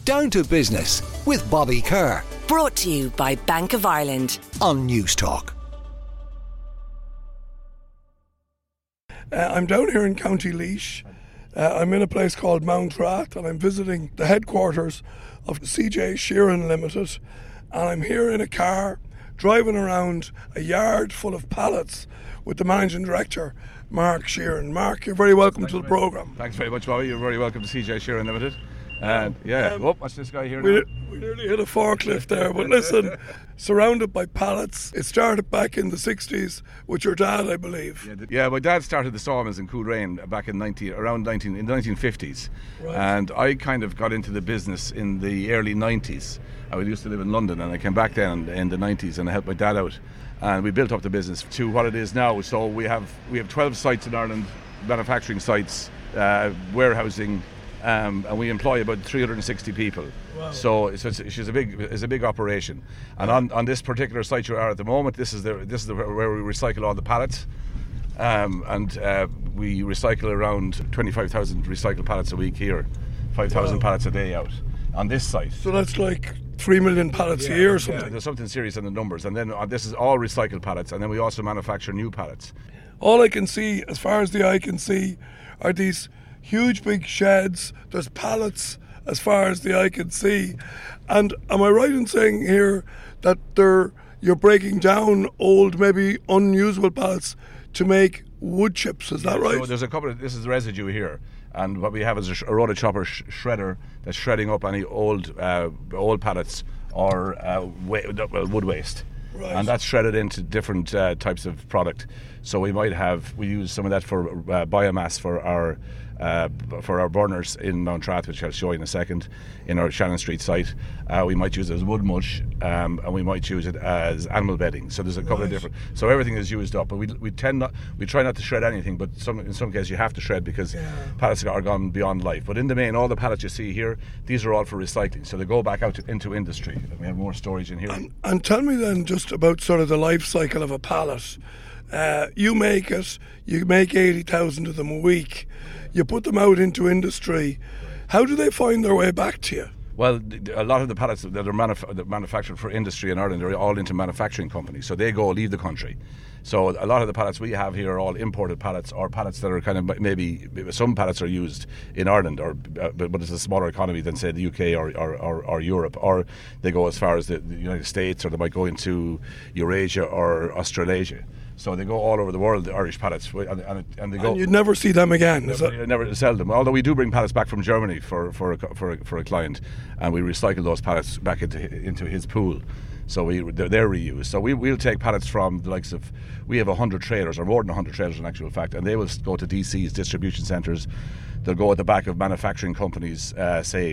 Down to Business with Bobby Kerr. Brought to you by Bank of Ireland on News Talk. I'm down here in County Laois. I'm in a place called Mount Rath, and I'm visiting the headquarters of CJ Sheeran Limited. And I'm here in a car driving around a yard full of pallets with the managing director, Mark Sheeran. Mark, you're very welcome to the programme. Thanks very much, Bobby. You're very welcome to CJ Sheeran Limited. And watch this guy here we now. We nearly hit a forklift there, but listen, surrounded by pallets. It started back in the 60s with your dad, I believe. Yeah, my dad started the sawmills in Coolrain back in the 1950s. Right. And I kind of got into the business in the early 90s. I used to live in London, and I came back then in the 90s and I helped my dad out. And we built up the business to what it is now. So we have 12 sites in Ireland, manufacturing sites, warehousing, and we employ about 360 people. Wow. So it's a big operation. And on this particular site you are at the moment, this is where we recycle all the pallets, and we recycle around 25,000 recycled pallets a week here, 5,000 pallets a day out on this site. So that's like 3 million pallets a year or something. Yeah, there's something serious in the numbers. And then this is all recycled pallets, and then we also manufacture new pallets. All I can see, as far as the eye can see, are these huge big sheds. There's pallets as far as the eye can see. And am I right in saying here that you're breaking down old, maybe unusable pallets to make wood chips? Is that right? So there's a couple of, this is the residue here. And what we have is a rotochopper shredder that's shredding up any old pallets or wood waste. Right. And that's shredded into different types of product. So we use some of that for biomass for our burners in Mount Rath, which I'll show you in a second, in our Shannon Street site. We might use it as wood mulch, and we might use it as animal bedding. So there's a couple of different. So everything is used up, but we try not to shred anything. But in some cases you have to shred because pallets are gone beyond life. But in the main, all the pallets you see here, these are all for recycling. So they go back out into industry. We have more storage in here. And tell me then just about sort of the life cycle of a pallet. You make it. You make 80,000 of them a week. You put them out into industry. How do they find their way back to you? Well, a lot of the pallets that are manufactured for industry in Ireland are all into manufacturing companies, so they leave the country. So a lot of the pallets we have here are all imported pallets, or pallets that are kind of maybe some pallets are used in Ireland, but it's a smaller economy than say the UK or Europe, or they go as far as the United States, or they might go into Eurasia or Australasia. So they go all over the world, the Irish pallets, and they go. And you'd never see them again. Never sell them. Although we do bring pallets back from Germany for a client, and we recycle those pallets back into his pool. So they're reused. So we'll take pallets from the likes of, we have 100 trailers, or more than 100 trailers in actual fact, and they will go to DCs, distribution centres. They'll go at the back of manufacturing companies, say,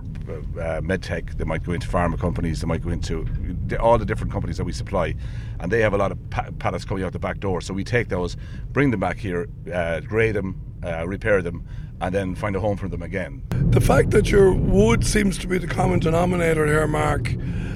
medtech. They might go into pharma companies. They might go into all the different companies that we supply, and they have a lot of pallets coming out the back door. So we take those, bring them back here, grade them, repair them, and then find a home for them again. The fact that your wood seems to be the common denominator here, Mark,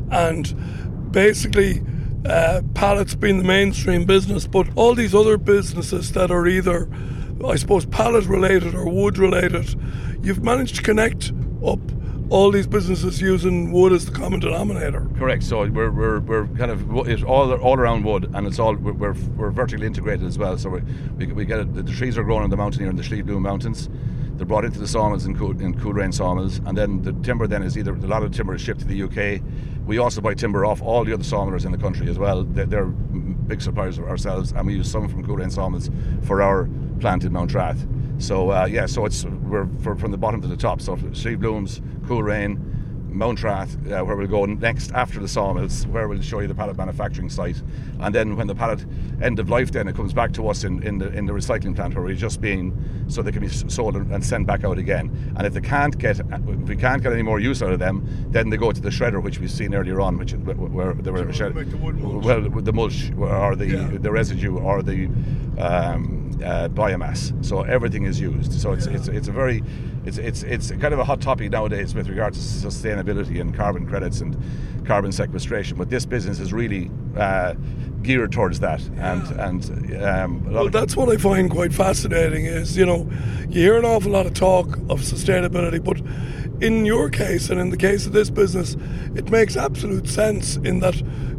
and basically pallets being the mainstream business, but all these other businesses that are either, I suppose, pallet related or wood related, you've managed to connect up all these businesses using wood as the common denominator. Correct. So we're kind of, it's all around wood, and it's all we're vertically integrated as well. So we get it, the trees are grown on the mountain here in the Slieve Bloom Mountains. They're brought into the sawmills in Coolrain sawmills, and then the timber then is either, a lot of timber is shipped to the UK. We also buy timber off all the other sawmillers in the country as well. They're big suppliers of ourselves, and we use some from Coolrain sawmills for our plant in Mount Rath. So so we're from the bottom to the top. So Slieve Blooms, Coolrain, Mount Rath, where we'll go next after the sawmills, where we'll show you the pallet manufacturing site. And then when the pallet end of life, then it comes back to us in the recycling plant, where we're just being, so they can be sold and sent back out again. And if we can't get any more use out of them, then they go to the shredder, which we've seen earlier on, which is where they were the mulch or the residue or the biomass. So everything is used. So it's a very it's kind of a hot topic nowadays with regard to sustainability and carbon credits and carbon sequestration. But this business is really geared towards that, Well, that's what I find quite fascinating is, you hear an awful lot of talk of sustainability, but in your case and in the case of this business, it makes absolute sense in that,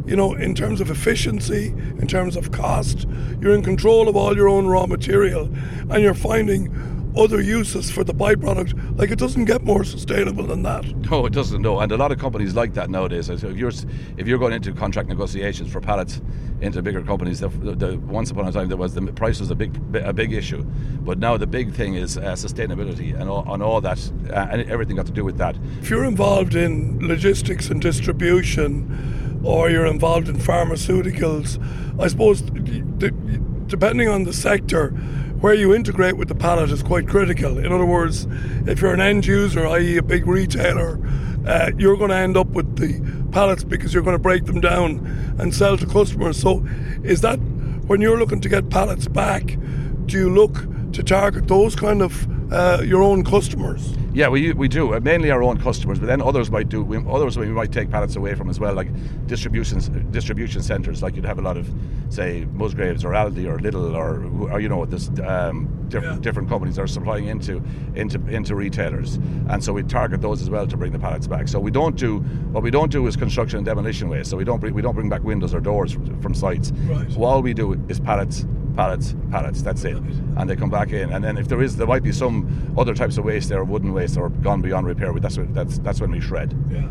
in terms of efficiency, in terms of cost, you're in control of all your own raw material and you're finding other uses for the byproduct. Like, it doesn't get more sustainable than that. No, it doesn't. No, and a lot of companies like that nowadays. So if you're going into contract negotiations for pallets into bigger companies, once upon a time the price was a big issue, but now the big thing is sustainability and all that, and everything got to do with that. If you're involved in logistics and distribution, or you're involved in pharmaceuticals, I suppose depending on the sector, where you integrate with the pallet is quite critical. In other words, if you're an end user, i.e. a big retailer, you're going to end up with the pallets because you're going to break them down and sell to customers. So is that, when you're looking to get pallets back, do you look to target those kind of your own customers? Yeah, we do, mainly our own customers, but then others we might take pallets away from as well, like distribution centres. Like you'd have a lot of, say, Musgraves or Aldi or Lidl or there's different companies that are supplying into retailers, and so we target those as well to bring the pallets back. So what we don't do is construction and demolition waste. So we don't bring back windows or doors from sites. Right. All we do is pallets. That's it, and they come back in. And then if there might be some other types of waste there, wooden waste or gone beyond repair. That's when we shred. Yeah.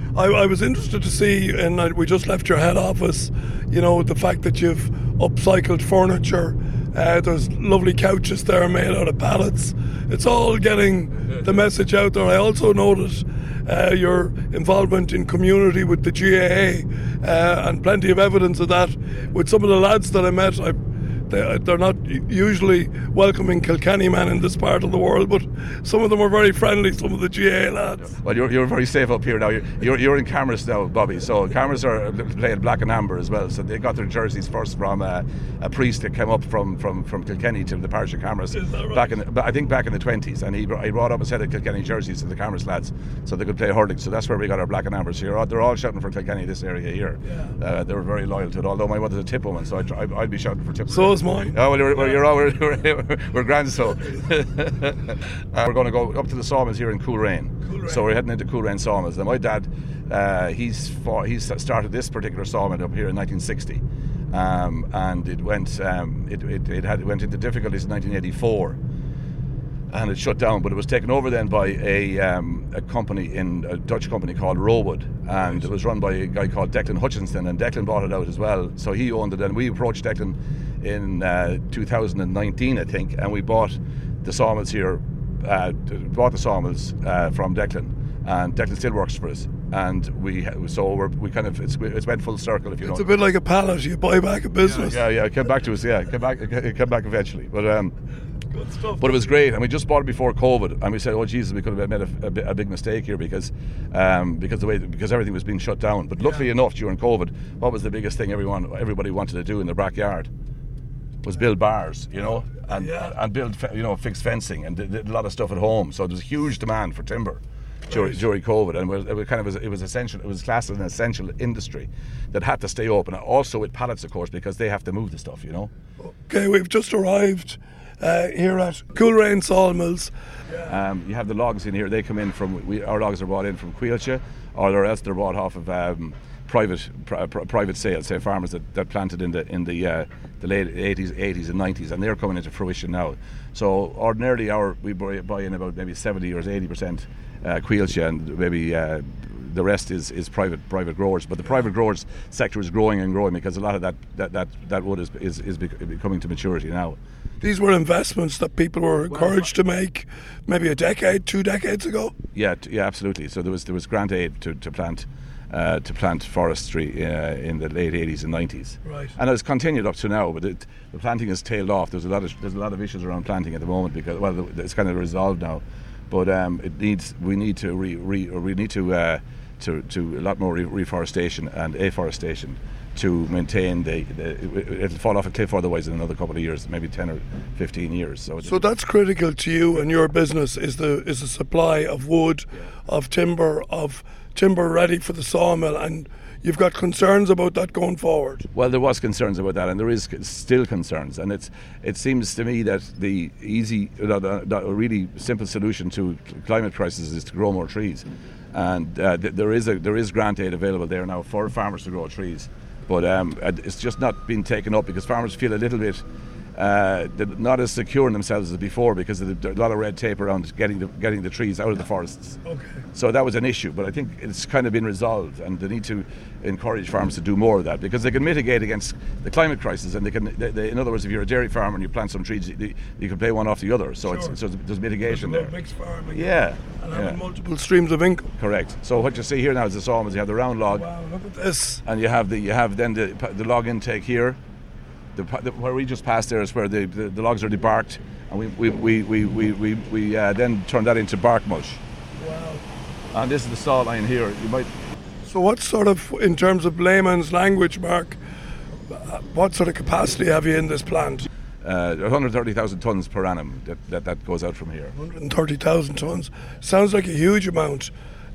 I was interested to see, and we just left your head office. The fact that you've upcycled furniture. There's lovely couches there made out of pallets. It's all getting the message out there. I also noticed your involvement in community with the GAA, and plenty of evidence of that with some of the lads that I met. They're not usually welcoming Kilkenny men in this part of the world, but some of them are very friendly, some of the GAA lads. Well, you're very safe up here now. You're in Camras now, Bobby. So Camras are playing black and amber as well. So they got their jerseys first from a priest that came up from Kilkenny to the parish of Camras. Is that right? I think back in the 20s, and he brought up a set of Kilkenny jerseys to the Camras lads so they could play hurling. So that's where we got our black and ambers here. They're all shouting for Kilkenny, this area here. Yeah. They were very loyal to it, although my mother's a tip woman, so I'd be shouting for tip. So is mine. Oh, well, we're grand, so. We're going to go up to the sawmills here in Coolrain. So we're heading into Coolrain sawmills. And my dad, he started this particular sawmill up here in 1960, and it went into difficulties in 1984. And it shut down, but it was taken over then by a Dutch company called Rowood, and it was run by a guy called Declan Hutchinson, and Declan bought it out as well. So he owned it, and we approached Declan in 2019, I think, and we bought the sawmills here. Bought the sawmills from Declan, and Declan still works for us. And it's went full circle, if you know. It's a bit like a pallet. You buy back a business. Yeah. It came back to us. Yeah, it came back eventually, but. Good stuff. But it was great, and we just bought it before COVID, and we said, "Oh Jesus, we could have made a big mistake here because everything was being shut down." But luckily enough, during COVID, what was the biggest thing everybody wanted to do in their backyard was build bars, and build fixed fencing, and did a lot of stuff at home. So there was a huge demand for timber during COVID, and it was essential. It was classed as an essential industry that had to stay open. Also with pallets, of course, because they have to move the stuff. Okay, we've just arrived here at Coolrain Sawmills. You have the logs in here. They come in our logs are brought in from Quilcha, or else they're bought off of private sales, say farmers that planted in the late 80s and 90s, and they're coming into fruition now. So ordinarily we buy in about maybe 70 or 80% Quilcha, and maybe the rest is private growers. But the private growers sector is growing and growing because a lot of that wood is coming to maturity now. These were investments that people were encouraged to make maybe a decade, 2 decades ago. Yeah, absolutely. So there was grant aid to plant forestry in the late 80s and 90s. Right. And it's continued up to now, but the planting has tailed off. There's a lot of issues around planting at the moment because it's kind of resolved now. But we need to a lot more reforestation and afforestation to maintain it'll fall off a cliff otherwise in another couple of years, maybe 10 or 15 years. So that's critical to you and your business is the supply of wood, of timber ready for the sawmill, and you've got concerns about that going forward. Well, there was concerns about that, and there is still concerns. And it seems to me that the really simple solution to climate crisis is to grow more trees. And there is grant aid available there now for farmers to grow trees, but it's just not been taken up because farmers feel a little bit not as secure in themselves as before because of a lot of red tape around getting the trees out of the forests. Okay. So that was an issue, but I think it's kind of been resolved, and they need to encourage farmers to do more of that because they can mitigate against the climate crisis, and in other words, if you're a dairy farmer and you plant some trees, you can pay one off the other. So sure. So there's mitigation there. Mixed farming. Yeah. And having multiple streams of income. Correct. So what you see here now is the sawmills. You have the round log. Wow, look at this. And you have then the log intake here. Where we just passed there is where the logs are debarked, and we then turn that into bark mulch. Wow. And this is the saw line here. So what sort of, in terms of layman's language, Mark, what sort of capacity have you in this plant? 130,000 tonnes per annum that goes out from here. 130,000 tonnes. Sounds like a huge amount.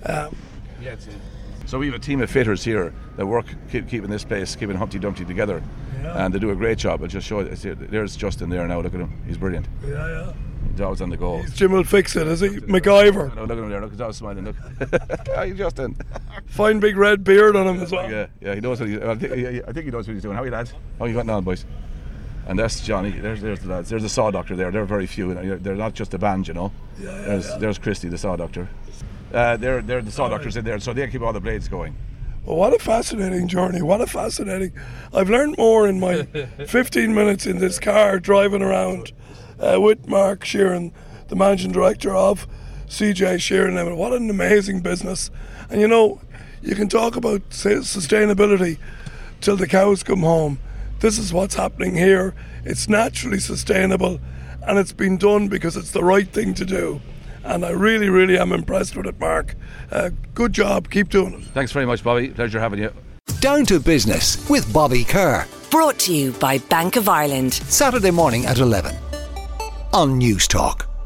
So we have a team of fitters here that work keeping this place, keeping Humpty Dumpty together. Yeah. And they do a great job. I'll just show you. There's Justin there now. Look at him. He's brilliant. Yeah. He's always on the go. Jim will fix it, is he? MacGyver. No, look at him there. Look, he's always smiling. Look. Hi, Justin. Fine big red beard on him as well. Yeah. He knows what I think he knows what he's doing. How are you, lads? How are you getting on, boys? And that's Johnny. There's the lads. There's the saw doctor there. They're very few. They're not just a band, you know. There's Christy, the saw doctor. They're the saw doctors in there, so they keep all the blades going. Well, what a fascinating journey. I've learned more in my 15 minutes in this car driving around with Mark Sheeran, the managing director of CJ Sheeran Limited. What an amazing business. And you can talk about sustainability till the cows come home. This is what's happening here. It's naturally sustainable, and it's been done because it's the right thing to do. And I really, really am impressed with it, Mark. Good job. Keep doing it. Thanks very much, Bobby. Pleasure having you. Down to Business with Bobby Kerr. Brought to you by Bank of Ireland. Saturday morning at 11 on News Talk.